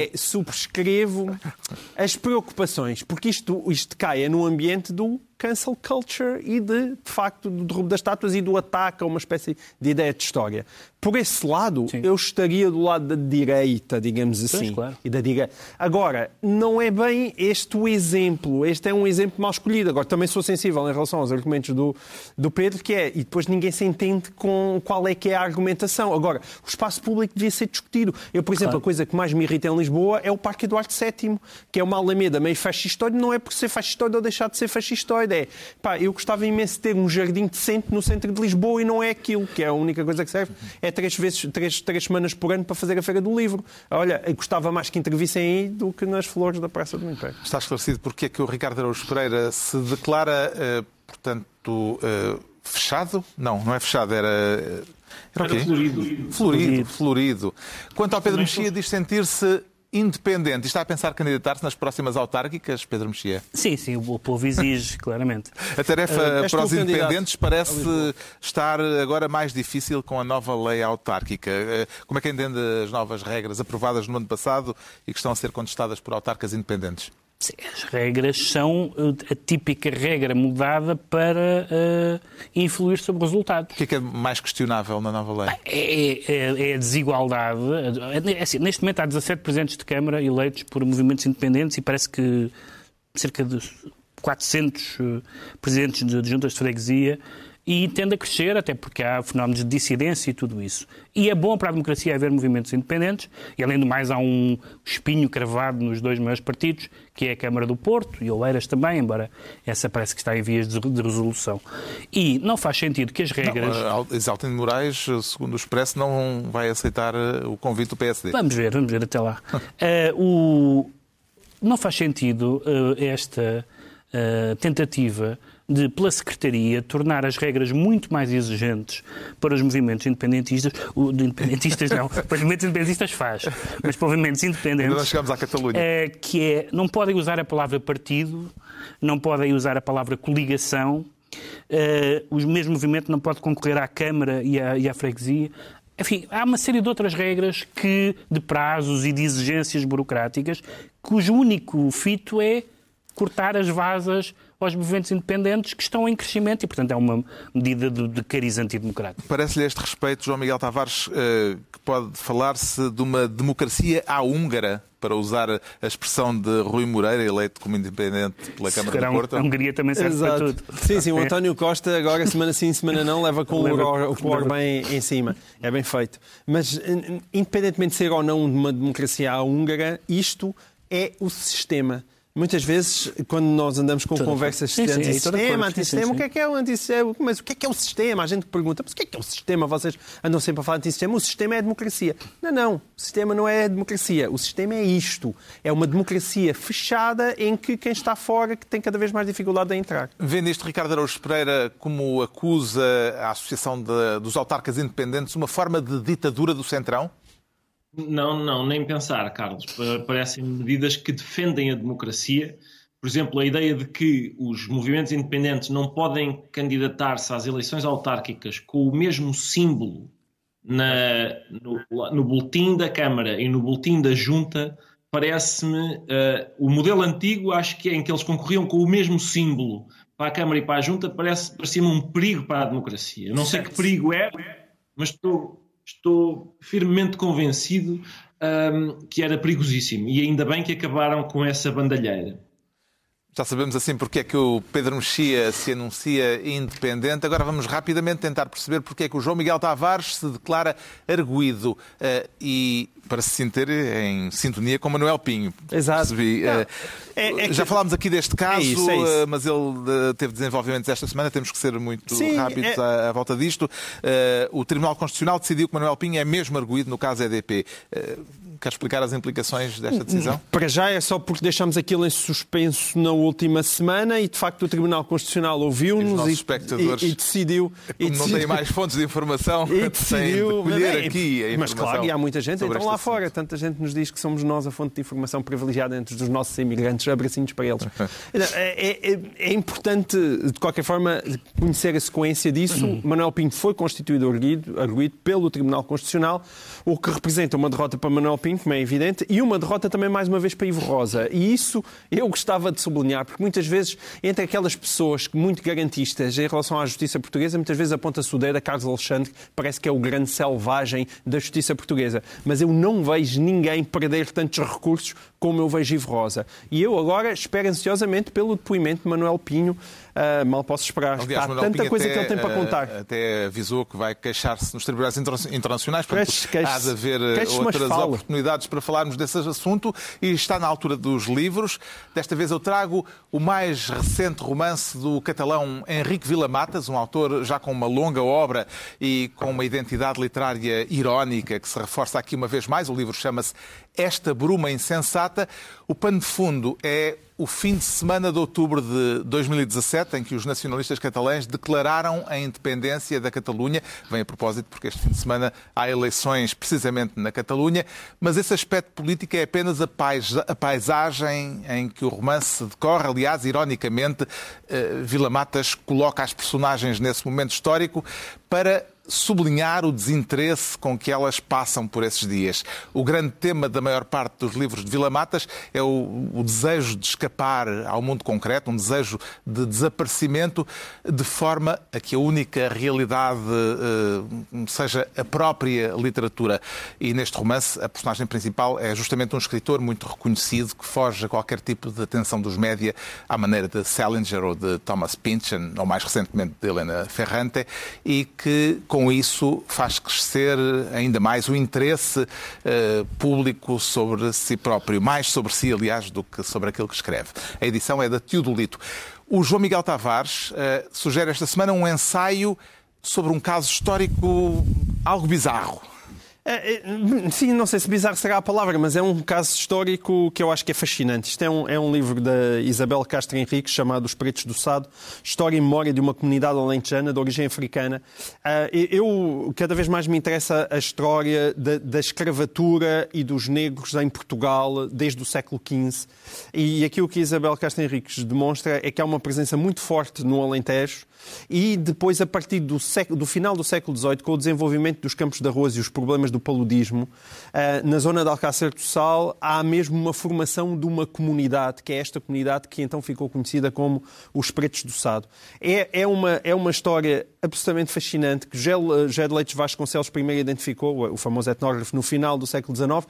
as preocupações, porque isto cai no ambiente do cancel culture e de facto, do derrubo das estátuas e do ataque a uma espécie de ideia de história. Por esse lado, sim, eu estaria do lado da direita, digamos assim. Pois, claro. E da direita. Agora, não é bem este o exemplo. Este é um exemplo mal escolhido. Agora, também sou sensível em relação aos argumentos do Pedro, que é, e depois ninguém se entende com qual é que é a argumentação. Agora, o espaço público devia ser discutido. Eu, por exemplo, a coisa que mais me irrita em Lisboa é o Parque Eduardo VII, que é uma alameda meio fascistoide, não é por ser fascistoide ou deixar de ser fascistoide, é, eu gostava imenso de ter um jardim decente no centro de Lisboa e não é aquilo, que é a única coisa que serve, é 3 semanas por ano para fazer a Feira do Livro. Olha, eu gostava mais que intervissem aí do que nas flores da Praça do Império. Está esclarecido porque é que o Ricardo Araújo Pereira se declara, portanto, fechado? Não é fechado, era o quê? Florido. Quanto ao Pedro Mexia, diz sentir-se independente. Está a pensar candidatar-se nas próximas autárquicas, Pedro Mexia? Sim, o povo exige, claramente. A tarefa para os independentes parece estar agora mais difícil com a nova lei autárquica. Como é que entende as novas regras aprovadas no ano passado e que estão a ser contestadas por autarcas independentes? Sim, as regras são a típica regra mudada para influir sobre os resultados. O que é mais questionável na nova lei? É a desigualdade. Assim, neste momento há 17 presidentes de Câmara eleitos por movimentos independentes e parece que cerca de 400 presidentes de juntas de freguesia, e tende a crescer, até porque há fenómenos de dissidência e tudo isso. E é bom para a democracia haver movimentos independentes, e além do mais há um espinho cravado nos 2 maiores partidos, que é a Câmara do Porto e Oeiras também, embora essa parece que está em vias de resolução. E não faz sentido que as regras... Exaltino de Moraes, segundo o Expresso, não vai aceitar o convite do PSD. Vamos ver até lá. Não faz sentido esta tentativa de, pela Secretaria, tornar as regras muito mais exigentes para os movimentos independentistas. Independentistas não, para os movimentos independentistas faz, mas para os movimentos independentes... Ainda não chegamos à Catalunha. Não podem usar a palavra partido, não podem usar a palavra coligação, o mesmo movimento não pode concorrer à Câmara e à freguesia. Enfim, há uma série de outras regras de prazos e de exigências burocráticas, cujo único fito é cortar as vasas aos movimentos independentes que estão em crescimento e, portanto, é uma medida de cariz antidemocrático. Parece-lhe a este respeito, João Miguel Tavares, que pode falar-se de uma democracia à húngara, para usar a expressão de Rui Moreira, eleito como independente pela Câmara do Porto? A Hungria também serve para tudo. Sim, o António Costa agora, semana sim, semana não, leva com o Orbán em cima. É bem feito. Mas, independentemente de ser ou não uma democracia à húngara, isto é o sistema. Muitas vezes, quando nós andamos com conversas de antissistema, o que é o antissistema? Mas o que é o sistema? A gente pergunta, mas o que é o sistema? Vocês andam sempre a falar de antissistema. O sistema é a democracia. Não. O sistema não é a democracia. O sistema é isto. É uma democracia fechada em que quem está fora que tem cada vez mais dificuldade em entrar. Vendo isto, Ricardo Araújo Pereira, como acusa a Associação dos Autarcas Independentes uma forma de ditadura do Centrão? Não, nem pensar, Carlos. Parecem medidas que defendem a democracia. Por exemplo, a ideia de que os movimentos independentes não podem candidatar-se às eleições autárquicas com o mesmo símbolo no boletim da Câmara e no boletim da Junta, parece-me o modelo antigo, acho que é em que eles concorriam com o mesmo símbolo para a Câmara e para a Junta, parecia-me um perigo para a democracia. Eu não sei que perigo é, mas estou firmemente convencido que era perigosíssimo. E ainda bem que acabaram com essa bandalheira. Já sabemos assim porque é que o Pedro Mexia se anuncia independente. Agora vamos rapidamente tentar perceber porque é que o João Miguel Tavares se declara arguido e para se sentir em sintonia com Manuel Pinho. Exato. Já falámos aqui deste caso, é isso. mas ele teve desenvolvimentos esta semana, temos que ser muito rápidos à volta disto. O Tribunal Constitucional decidiu que Manuel Pinho é mesmo arguido no caso EDP. Quer explicar as implicações desta decisão? Para já é só porque deixámos aquilo em suspenso na última semana e, de facto, o Tribunal Constitucional ouviu-nos e decidiu... Não têm mais fontes de informação, e decidiu colher aqui a informação. Mas claro, e há muita gente, então lá fora, tanta gente nos diz que somos nós a fonte de informação privilegiada entre os nossos imigrantes, abracinhos para eles. É importante, de qualquer forma, conhecer a sequência disso. Manuel Pinho foi constituído arguido pelo Tribunal Constitucional, o que representa uma derrota para Manuel Pinho, como é evidente, e uma derrota também, mais uma vez, para Ivo Rosa. E isso eu gostava de sublinhar, porque muitas vezes, entre aquelas pessoas muito garantistas em relação à justiça portuguesa, muitas vezes aponta-se o dedo a Carlos Alexandre, que parece que é o grande selvagem da justiça portuguesa. Mas eu não vejo ninguém perder tantos recursos como eu vejo Ivo Rosa. E eu agora espero ansiosamente pelo depoimento de Manuel Pinho. Mal posso esperar. Aliás, há Manuel tanta Pinho coisa que ele tem para contar. Até avisou que vai queixar-se nos tribunais internacionais, portanto há de haver outras oportunidades para falarmos desse assunto, e está na altura dos livros. Desta vez eu trago o mais recente romance do catalão Enrique Vila-Matas, um autor já com uma longa obra e com uma identidade literária irónica que se reforça aqui uma vez mais. O livro chama-se Esta Bruma Insensata. O pano de fundo é o fim de semana de outubro de 2017, em que os nacionalistas catalães declararam a independência da Catalunha. Vem a propósito porque este fim de semana há eleições precisamente na Catalunha, mas esse aspecto político é apenas a paisagem em que o romance decorre. Aliás, ironicamente, Vila-Matas coloca as personagens nesse momento histórico para sublinhar o desinteresse com que elas passam por esses dias. O grande tema da maior parte dos livros de Vila-Matas é o desejo de escapar ao mundo concreto, um desejo de desaparecimento, de forma a que a única realidade seja a própria literatura. E neste romance, a personagem principal é justamente um escritor muito reconhecido que foge a qualquer tipo de atenção dos média, à maneira de Salinger ou de Thomas Pynchon, ou mais recentemente de Helena Ferrante, e que com isso faz crescer ainda mais o interesse público sobre si próprio, mais sobre si, aliás, do que sobre aquilo que escreve. A edição é da Teodolito. O João Miguel Tavares sugere esta semana um ensaio sobre um caso histórico algo bizarro. Sim, não sei se bizarro será a palavra, mas é um caso histórico que eu acho que é fascinante. Isto é um livro da Isabel Castro Henriques chamado Os Pretos do Sado, História e Memória de uma Comunidade Alentejana de origem africana. Eu cada vez mais me interessa a história da escravatura e dos negros em Portugal desde o século XV. E aquilo que Isabel Castro Henriques demonstra é que há uma presença muito forte no Alentejo. E depois, a partir do final do século XVIII, com o desenvolvimento dos campos de arroz e os problemas do paludismo, na zona de Alcácer do Sal, há mesmo uma formação de uma comunidade, que é esta comunidade que então ficou conhecida como os Pretos do Sado. É uma história absolutamente fascinante que José de Leites Vasconcelos primeiro identificou, o famoso etnógrafo, no final do século XIX.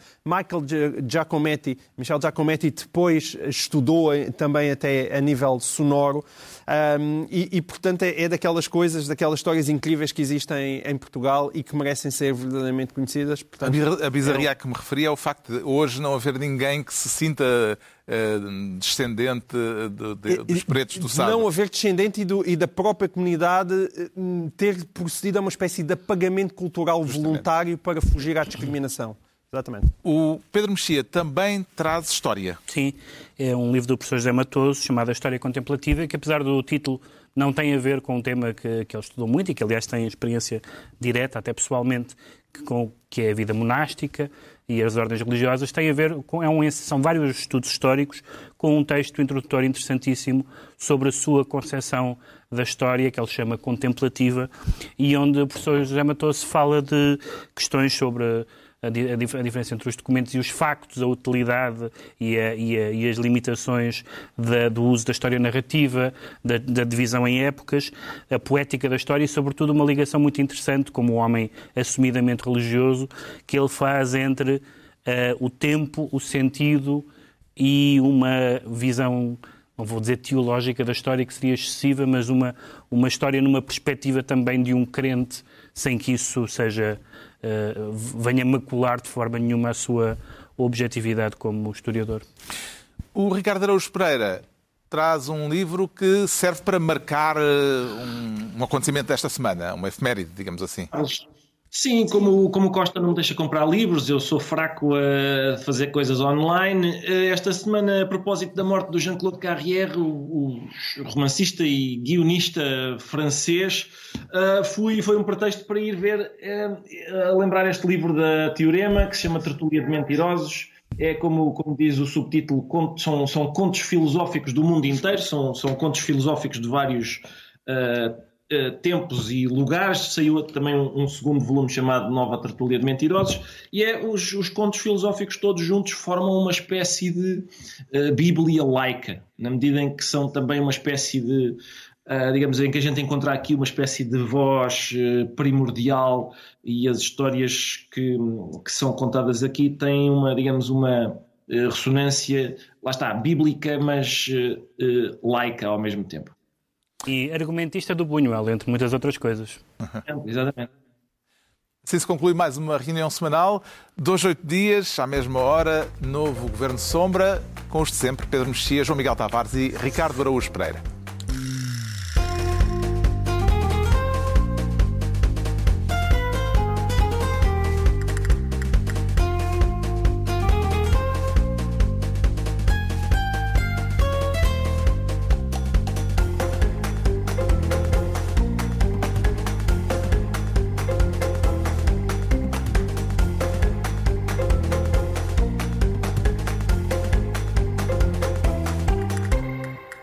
Michel Giacometti depois estudou também até a nível sonoro. Portanto, é daquelas coisas, daquelas histórias incríveis que existem em Portugal e que merecem ser verdadeiramente conhecidas. Portanto, a bizarria a que me referi é o facto de hoje não haver ninguém que se sinta descendente dos Pretos do Sado. Não haver descendente e da própria comunidade ter procedido a uma espécie de apagamento cultural voluntário para fugir à discriminação. Exatamente. O Pedro Mexia também traz história. Sim, é um livro do professor José Matoso chamado A História Contemplativa, que apesar do título não tem a ver com um tema que ele estudou muito e que aliás tem experiência direta, até pessoalmente, que é a vida monástica e as ordens religiosas, tem a ver são vários estudos históricos com um texto introdutório interessantíssimo sobre a sua concepção da história, que ele chama contemplativa, e onde o professor José Matoso fala de questões sobre a diferença entre os documentos e os factos, a utilidade e as limitações do uso da história narrativa, da divisão em épocas, a poética da história e, sobretudo, uma ligação muito interessante, como um homem assumidamente religioso, que ele faz entre o tempo, o sentido e uma visão, não vou dizer teológica da história, que seria excessiva, mas uma história numa perspectiva também de um crente, sem que isso venha macular de forma nenhuma a sua objetividade como historiador. O Ricardo Araújo Pereira traz um livro que serve para marcar um acontecimento desta semana, uma efeméride, digamos assim. Sim, como o Costa não me deixa comprar livros, eu sou fraco a fazer coisas online. Esta semana, a propósito da morte do Jean-Claude Carrière, o romancista e guionista francês, foi um pretexto para ir ver, lembrar este livro da Teorema, que se chama Tertúlia de Mentirosos. É como diz o subtítulo, são contos filosóficos do mundo inteiro, são contos filosóficos de vários tempos e lugares. Saiu também um segundo volume chamado Nova Tertúlia de Mentirosos, e os contos filosóficos todos juntos formam uma espécie de Bíblia laica, na medida em que são também uma espécie de, digamos, em que a gente encontra aqui uma espécie de voz primordial, e as histórias que são contadas aqui têm uma ressonância, lá está, bíblica, mas laica ao mesmo tempo. E argumentista do Buñuel, entre muitas outras coisas. Exatamente. Assim se conclui mais uma reunião semanal. 2 a 8 dias, à mesma hora, novo Governo Sombra, com os de sempre, Pedro Mexia, João Miguel Tavares e Ricardo Araújo Pereira.